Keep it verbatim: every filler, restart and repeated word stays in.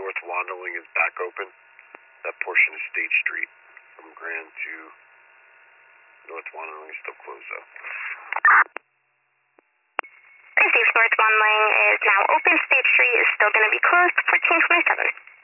North Wanderling is back open. That portion of State Street from Grand to North Wanderling is still closed though. Received. North Wanderling is now open. State Street is still going to be closed. fourteen twenty-seven.